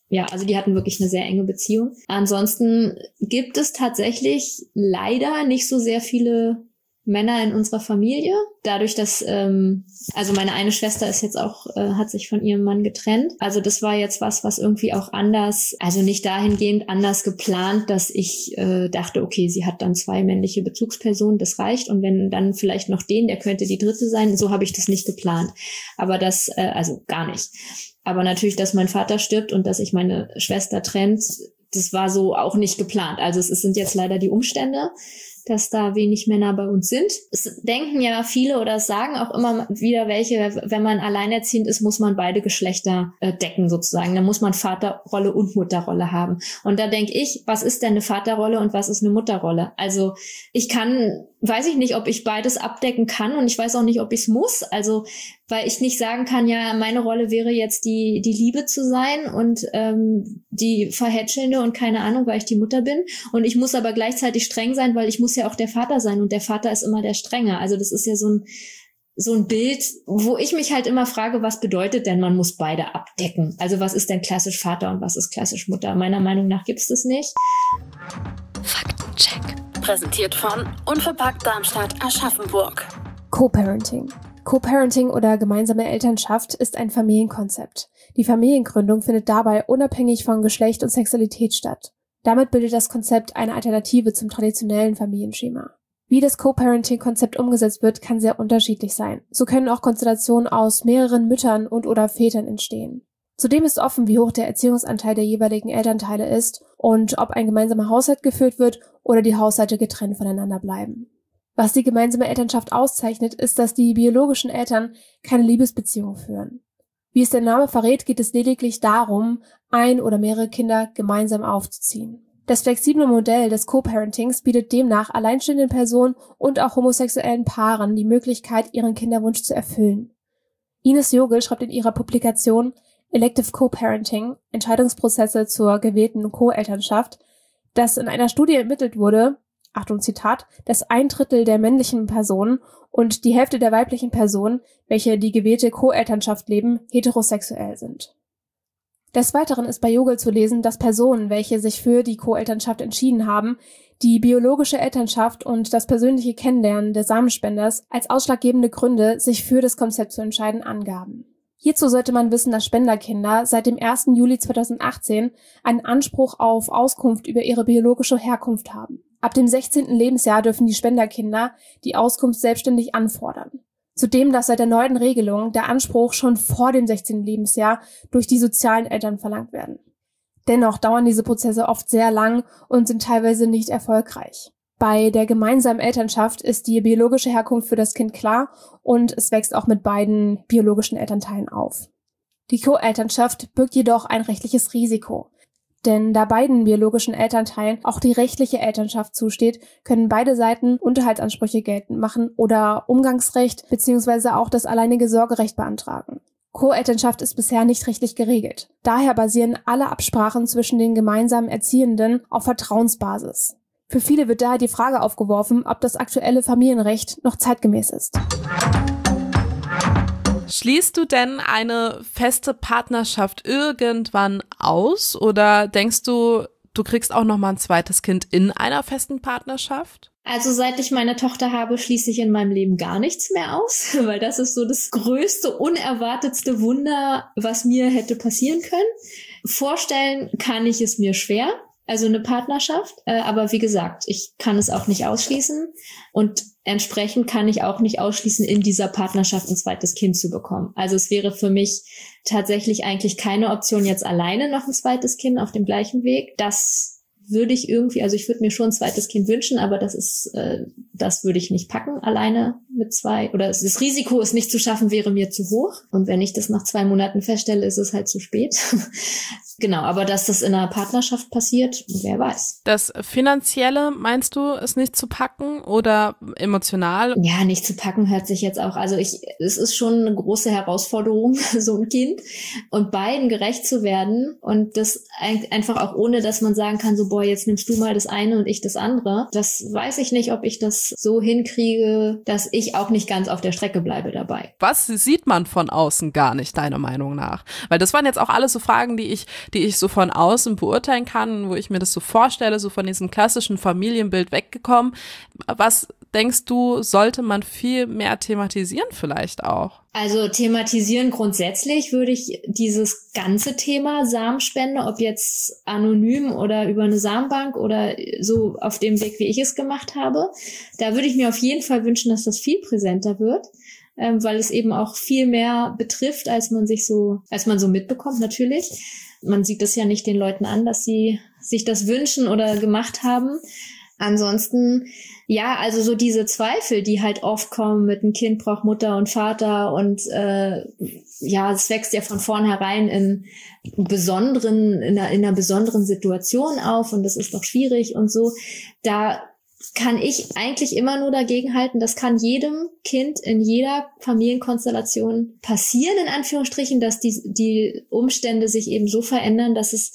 ja, also die hatten wirklich eine sehr enge Beziehung. Ansonsten gibt es tatsächlich leider nicht so sehr viele Männer in unserer Familie. Dadurch, dass, ähm, also meine eine Schwester ist jetzt auch, äh, hat sich von ihrem Mann getrennt. Also das war jetzt was, was irgendwie auch anders, also nicht dahingehend anders geplant, dass ich äh, dachte, okay, sie hat dann zwei männliche Bezugspersonen, das reicht. Und wenn dann vielleicht noch den, der könnte die dritte sein, so habe ich das nicht geplant. Aber das, äh, also gar nicht. Aber natürlich, dass mein Vater stirbt und dass sich meine Schwester trennt, das war so auch nicht geplant. Also es sind jetzt leider die Umstände, dass da wenig Männer bei uns sind. Es denken ja viele oder es sagen auch immer wieder welche, wenn man alleinerziehend ist, muss man beide Geschlechter äh, decken sozusagen. Da muss man Vaterrolle und Mutterrolle haben. Und da denke ich, was ist denn eine Vaterrolle und was ist eine Mutterrolle? Also ich kann, weiß ich nicht, ob ich beides abdecken kann und ich weiß auch nicht, ob ich es muss. Also weil ich nicht sagen kann, ja, meine Rolle wäre jetzt die die Liebe zu sein und ähm, die Verhätschelnde und keine Ahnung, weil ich die Mutter bin. Und ich muss aber gleichzeitig streng sein, weil ich muss ja auch der Vater sein und der Vater ist immer der Strenge. Also das ist ja so ein so ein Bild, wo ich mich halt immer frage, was bedeutet denn, man muss beide abdecken? Also was ist denn klassisch Vater und was ist klassisch Mutter? Meiner Meinung nach gibt es das nicht. Faktencheck. Präsentiert von Unverpackt Darmstadt Aschaffenburg. Co-Parenting. Co-Parenting oder gemeinsame Elternschaft ist ein Familienkonzept. Die Familiengründung findet dabei unabhängig von Geschlecht und Sexualität statt. Damit bildet das Konzept eine Alternative zum traditionellen Familienschema. Wie das Co-Parenting-Konzept umgesetzt wird, kann sehr unterschiedlich sein. So können auch Konstellationen aus mehreren Müttern und oder Vätern entstehen. Zudem ist offen, wie hoch der Erziehungsanteil der jeweiligen Elternteile ist und ob ein gemeinsamer Haushalt geführt wird oder die Haushalte getrennt voneinander bleiben. Was die gemeinsame Elternschaft auszeichnet, ist, dass die biologischen Eltern keine Liebesbeziehung führen. Wie es der Name verrät, geht es lediglich darum, ein oder mehrere Kinder gemeinsam aufzuziehen. Das flexible Modell des Co-Parentings bietet demnach alleinstehenden Personen und auch homosexuellen Paaren die Möglichkeit, ihren Kinderwunsch zu erfüllen. Ines Jogel schreibt in ihrer Publikation Elective Co-Parenting – Entscheidungsprozesse zur gewählten Co-Elternschaft, dass in einer Studie ermittelt wurde, Achtung Zitat, dass ein Drittel der männlichen Personen und die Hälfte der weiblichen Personen, welche die gewählte Co-Elternschaft leben, heterosexuell sind. Des Weiteren ist bei Jogel zu lesen, dass Personen, welche sich für die Co-Elternschaft entschieden haben, die biologische Elternschaft und das persönliche Kennenlernen des Samenspenders als ausschlaggebende Gründe, sich für das Konzept zu entscheiden, angaben. Hierzu sollte man wissen, dass Spenderkinder seit dem ersten Juli zweitausendachtzehn einen Anspruch auf Auskunft über ihre biologische Herkunft haben. Ab dem sechzehnten Lebensjahr dürfen die Spenderkinder die Auskunft selbstständig anfordern. Zudem darf seit der neuen Regelung der Anspruch schon vor dem sechzehnten Lebensjahr durch die sozialen Eltern verlangt werden. Dennoch dauern diese Prozesse oft sehr lang und sind teilweise nicht erfolgreich. Bei der gemeinsamen Elternschaft ist die biologische Herkunft für das Kind klar und es wächst auch mit beiden biologischen Elternteilen auf. Die Co-Elternschaft birgt jedoch ein rechtliches Risiko. Denn da beiden biologischen Elternteilen auch die rechtliche Elternschaft zusteht, können beide Seiten Unterhaltsansprüche geltend machen oder Umgangsrecht bzw. auch das alleinige Sorgerecht beantragen. Co-Elternschaft ist bisher nicht rechtlich geregelt. Daher basieren alle Absprachen zwischen den gemeinsamen Erziehenden auf Vertrauensbasis. Für viele wird daher die Frage aufgeworfen, ob das aktuelle Familienrecht noch zeitgemäß ist. Schließt du denn eine feste Partnerschaft irgendwann aus oder denkst du, du kriegst auch noch mal ein zweites Kind in einer festen Partnerschaft? Also seit ich meine Tochter habe, schließe ich in meinem Leben gar nichts mehr aus, weil das ist so das größte, unerwartetste Wunder, was mir hätte passieren können. Vorstellen kann ich es mir schwer. Also eine Partnerschaft, äh, aber wie gesagt, ich kann es auch nicht ausschließen und entsprechend kann ich auch nicht ausschließen, in dieser Partnerschaft ein zweites Kind zu bekommen. Also es wäre für mich tatsächlich eigentlich keine Option, jetzt alleine noch ein zweites Kind auf dem gleichen Weg. Das würde ich irgendwie, also ich würde mir schon ein zweites Kind wünschen, aber das ist, äh, das würde ich nicht packen, alleine mit zwei, oder das Risiko, es nicht zu schaffen, wäre mir zu hoch. Und wenn ich das nach zwei Monaten feststelle, ist es halt zu spät. Genau, aber dass das in einer Partnerschaft passiert, wer weiß. Das Finanzielle, meinst du, ist nicht zu packen oder emotional? Ja, nicht zu packen hört sich jetzt auch, also ich, es ist schon eine große Herausforderung, so ein Kind, und beiden gerecht zu werden und das einfach auch ohne, dass man sagen kann, so, boah, jetzt nimmst du mal das eine und ich das andere. Das weiß ich nicht, ob ich das so hinkriege, dass ich auch nicht ganz auf der Strecke bleibe dabei. Was sieht man von außen gar nicht, deiner Meinung nach? Weil das waren jetzt auch alles so Fragen, die ich die ich so von außen beurteilen kann, wo ich mir das so vorstelle, so von diesem klassischen Familienbild weggekommen. Was denkst du, sollte man viel mehr thematisieren vielleicht auch? Also thematisieren grundsätzlich würde ich dieses ganze Thema Samenspende, ob jetzt anonym oder über eine Samenbank oder so auf dem Weg, wie ich es gemacht habe, da würde ich mir auf jeden Fall wünschen, dass das viel präsenter wird, ähm, weil es eben auch viel mehr betrifft, als man sich so, als man so mitbekommt natürlich. Man sieht es ja nicht den Leuten an, dass sie sich das wünschen oder gemacht haben. Ansonsten, ja, also so diese Zweifel, die halt oft kommen mit ein Kind braucht Mutter und Vater und äh, ja, es wächst ja von vornherein in besonderen, in einer, in einer besonderen Situation auf und das ist doch schwierig und so. Da kann ich eigentlich immer nur dagegen halten, das kann jedem Kind in jeder Familienkonstellation passieren, in Anführungsstrichen, dass die, die Umstände sich eben so verändern, dass es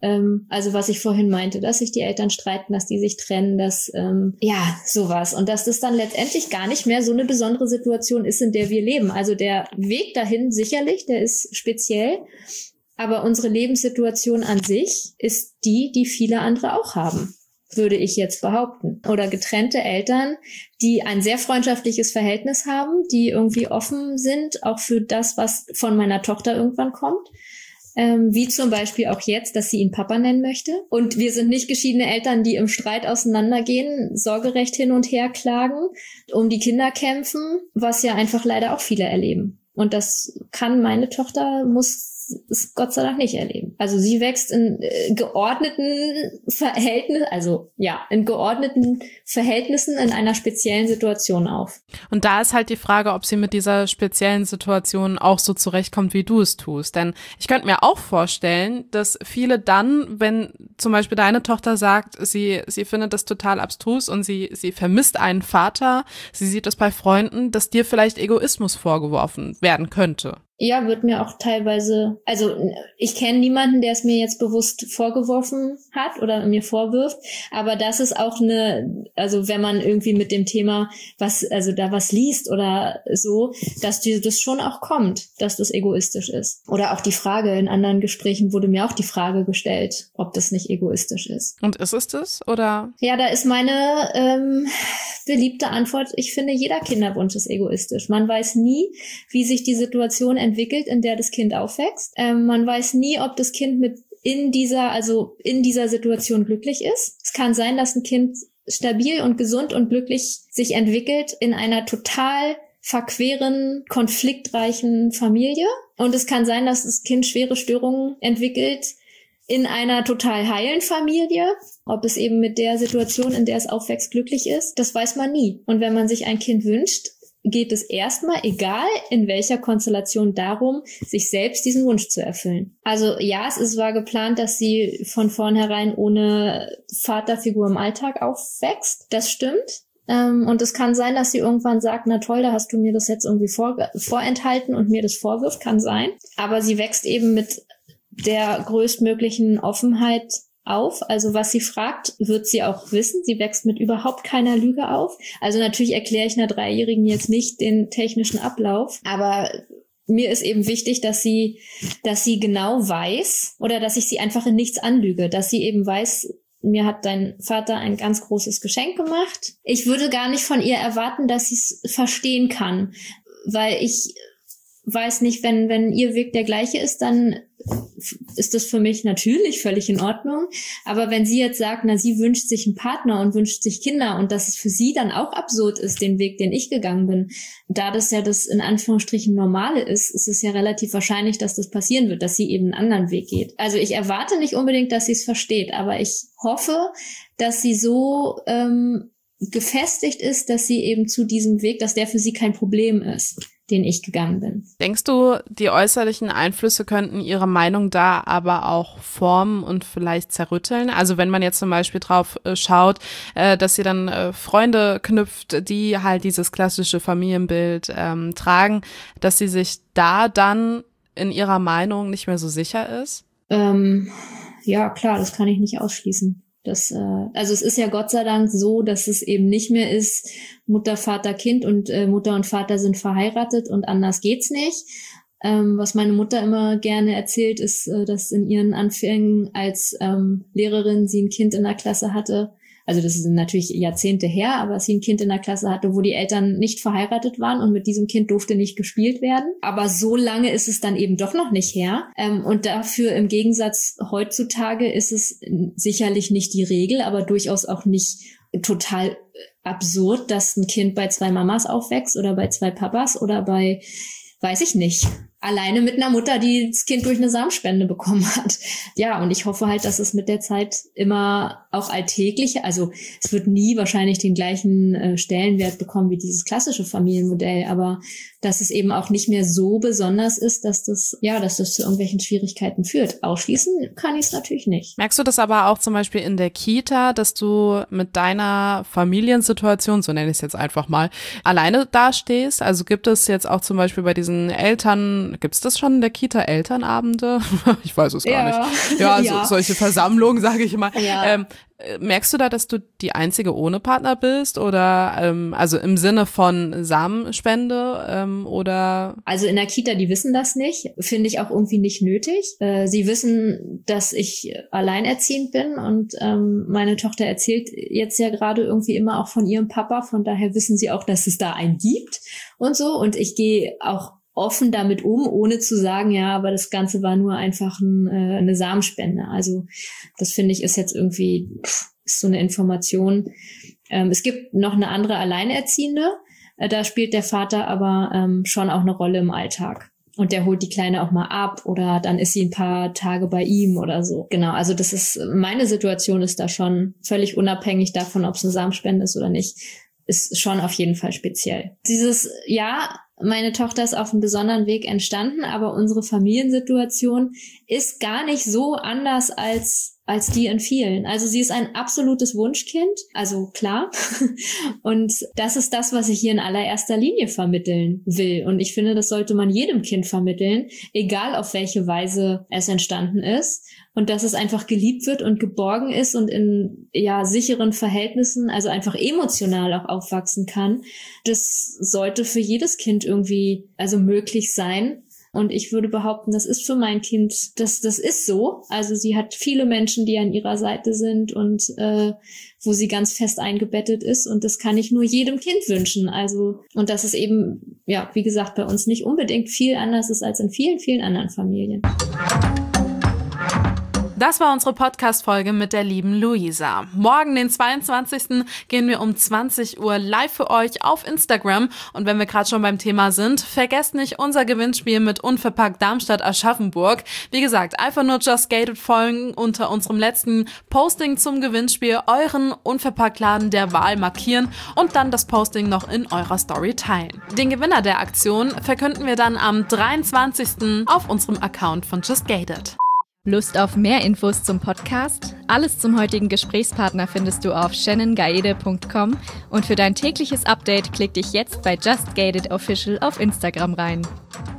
also was ich vorhin meinte, dass sich die Eltern streiten, dass die sich trennen, dass, ähm, ja, sowas. Und dass das dann letztendlich gar nicht mehr so eine besondere Situation ist, in der wir leben. Also der Weg dahin sicherlich, der ist speziell, aber unsere Lebenssituation an sich ist die, die viele andere auch haben, würde ich jetzt behaupten. Oder getrennte Eltern, die ein sehr freundschaftliches Verhältnis haben, die irgendwie offen sind, auch für das, was von meiner Tochter irgendwann kommt. Ähm, wie zum Beispiel auch jetzt, dass sie ihn Papa nennen möchte. Und wir sind nicht geschiedene Eltern, die im Streit auseinandergehen, Sorgerecht hin und her klagen, um die Kinder kämpfen, was ja einfach leider auch viele erleben. Und das kann meine Tochter, muss es Gott sei Dank nicht erleben. Also sie wächst in äh, geordneten Verhältnissen, also ja, in geordneten Verhältnissen in einer speziellen Situation auf. Und da ist halt die Frage, ob sie mit dieser speziellen Situation auch so zurechtkommt, wie du es tust. Denn ich könnte mir auch vorstellen, dass viele dann, wenn zum Beispiel deine Tochter sagt, sie sie findet das total abstrus und sie sie vermisst einen Vater, sie sieht das bei Freunden, dass dir vielleicht Egoismus vorgeworfen werden könnte. Ja, wird mir auch teilweise, also ich kenne niemanden, der es mir jetzt bewusst vorgeworfen hat oder mir vorwirft, aber das ist auch eine, also wenn man irgendwie mit dem Thema, was, also da was liest oder so, dass die, das schon auch kommt, dass das egoistisch ist. Oder auch die Frage, in anderen Gesprächen wurde mir auch die Frage gestellt, ob das nicht egoistisch ist. Und ist es das, oder? Ja, da ist meine ähm, beliebte Antwort, ich finde, jeder Kinderwunsch ist egoistisch. Man weiß nie, wie sich die Situation entwickelt, in der das Kind aufwächst. Ähm, man weiß nie, ob das Kind mit in dieser, also in dieser Situation glücklich ist. Es kann sein, dass ein Kind stabil und gesund und glücklich sich entwickelt in einer total verqueren, konfliktreichen Familie. Und es kann sein, dass das Kind schwere Störungen entwickelt in einer total heilen Familie. Ob es eben mit der Situation, in der es aufwächst, glücklich ist, das weiß man nie. Und wenn man sich ein Kind wünscht, geht es erstmal, egal in welcher Konstellation, darum, sich selbst diesen Wunsch zu erfüllen. Also ja, es ist, war geplant, dass sie von vornherein ohne Vaterfigur im Alltag aufwächst. Das stimmt. Ähm, und es kann sein, dass sie irgendwann sagt, na toll, da hast du mir das jetzt irgendwie vor, vorenthalten und mir das vorwirft, kann sein. Aber sie wächst eben mit der größtmöglichen Offenheit auf. Also was sie fragt, wird sie auch wissen. Sie wächst mit überhaupt keiner Lüge auf. Also natürlich erkläre ich einer Dreijährigen jetzt nicht den technischen Ablauf, aber mir ist eben wichtig, dass sie, dass sie genau weiß oder dass ich sie einfach in nichts anlüge, dass sie eben weiß, mir hat dein Vater ein ganz großes Geschenk gemacht. Ich würde gar nicht von ihr erwarten, dass sie es verstehen kann, weil ich weiß nicht, wenn wenn ihr Weg der gleiche ist, dann ist das für mich natürlich völlig in Ordnung. Aber wenn sie jetzt sagt, na, sie wünscht sich einen Partner und wünscht sich Kinder und dass es für sie dann auch absurd ist, den Weg, den ich gegangen bin, da das ja das in Anführungsstrichen Normale ist, ist es ja relativ wahrscheinlich, dass das passieren wird, dass sie eben einen anderen Weg geht. Also ich erwarte nicht unbedingt, dass sie es versteht, aber ich hoffe, dass sie so ähm, gefestigt ist, dass sie eben zu diesem Weg, dass der für sie kein Problem ist, den ich gegangen bin. Denkst du, die äußerlichen Einflüsse könnten ihre Meinung da aber auch formen und vielleicht zerrütteln? Also wenn man jetzt zum Beispiel drauf äh, schaut, äh, dass sie dann äh, Freunde knüpft, die halt dieses klassische Familienbild ähm, tragen, dass sie sich da dann in ihrer Meinung nicht mehr so sicher ist? Ähm, ja, klar, das kann ich nicht ausschließen. Das, äh, also es ist ja Gott sei Dank so, dass es eben nicht mehr ist Mutter, Vater, Kind und äh, Mutter und Vater sind verheiratet und anders geht's nicht. Ähm, was meine Mutter immer gerne erzählt, ist, äh, dass in ihren Anfängen als ähm, Lehrerin sie ein Kind in der Klasse hatte. Also das ist natürlich Jahrzehnte her, aber sie ein Kind in der Klasse hatte, wo die Eltern nicht verheiratet waren und mit diesem Kind durfte nicht gespielt werden. Aber so lange ist es dann eben doch noch nicht her. Ähm, und dafür im Gegensatz heutzutage ist es sicherlich nicht die Regel, aber durchaus auch nicht total absurd, dass ein Kind bei zwei Mamas aufwächst oder bei zwei Papas oder bei, weiß ich nicht, alleine mit einer Mutter, die das Kind durch eine Samenspende bekommen hat. Ja, und ich hoffe halt, dass es mit der Zeit immer auch alltägliche, also es wird nie wahrscheinlich den gleichen äh, Stellenwert bekommen wie dieses klassische Familienmodell, aber dass es eben auch nicht mehr so besonders ist, dass das, ja, dass das zu irgendwelchen Schwierigkeiten führt. Ausschließen kann ich es natürlich nicht. Merkst du das aber auch zum Beispiel in der Kita, dass du mit deiner Familiensituation, so nenne ich es jetzt einfach mal, alleine dastehst? Also gibt es jetzt auch zum Beispiel bei diesen Eltern, gibt es das schon in der Kita, Elternabende? Ich weiß es gar ja. nicht. Ja, ja. So, solche Versammlungen, sage ich mal. Ja. Ähm, merkst du da, dass du die Einzige ohne Partner bist oder ähm, also im Sinne von Samenspende ähm, oder? Also in der Kita, die wissen das nicht, finde ich auch irgendwie nicht nötig. Äh, sie wissen, dass ich alleinerziehend bin und ähm, meine Tochter erzählt jetzt ja gerade irgendwie immer auch von ihrem Papa, von daher wissen sie auch, dass es da einen gibt und so, und ich gehe auch offen damit um, ohne zu sagen, ja, aber das Ganze war nur einfach ein, äh, eine Samenspende. Also das finde ich ist jetzt irgendwie pff, ist so eine Information. Ähm, es gibt noch eine andere Alleinerziehende, äh, da spielt der Vater aber ähm, schon auch eine Rolle im Alltag. Und der holt die Kleine auch mal ab oder dann ist sie ein paar Tage bei ihm oder so. Genau, also das ist, meine Situation ist da schon völlig unabhängig davon, ob es eine Samenspende ist oder nicht, ist schon auf jeden Fall speziell. Dieses, ja, meine Tochter ist auf einem besonderen Weg entstanden, aber unsere Familiensituation ist gar nicht so anders als als die in vielen. Also sie ist ein absolutes Wunschkind, also klar. Und das ist das, was ich hier in allererster Linie vermitteln will. Und ich finde, das sollte man jedem Kind vermitteln, egal auf welche Weise es entstanden ist. Und dass es einfach geliebt wird und geborgen ist und in ja sicheren Verhältnissen, also einfach emotional auch aufwachsen kann. Das sollte für jedes Kind irgendwie also möglich sein. Und ich würde behaupten, das ist für mein Kind, das das ist so. Also sie hat viele Menschen, die an ihrer Seite sind und äh, wo sie ganz fest eingebettet ist. Und das kann ich nur jedem Kind wünschen. Also und dass es eben, ja, wie gesagt, bei uns nicht unbedingt viel anders ist als in vielen, vielen anderen Familien. Das war unsere Podcast-Folge mit der lieben Luisa. Morgen, den zweiundzwanzigsten gehen wir um zwanzig Uhr live für euch auf Instagram. Und wenn wir gerade schon beim Thema sind, vergesst nicht unser Gewinnspiel mit Unverpackt Darmstadt-Aschaffenburg. Wie gesagt, einfach nur Just Gated folgen, unter unserem letzten Posting zum Gewinnspiel euren Unverpackt-Laden der Wahl markieren und dann das Posting noch in eurer Story teilen. Den Gewinner der Aktion verkünden wir dann am dreiundzwanzigsten auf unserem Account von Just Gated. Lust auf mehr Infos zum Podcast? Alles zum heutigen Gesprächspartner findest du auf shannon gaede punkt com und für dein tägliches Update klick dich jetzt bei Just Gated Official auf Instagram rein.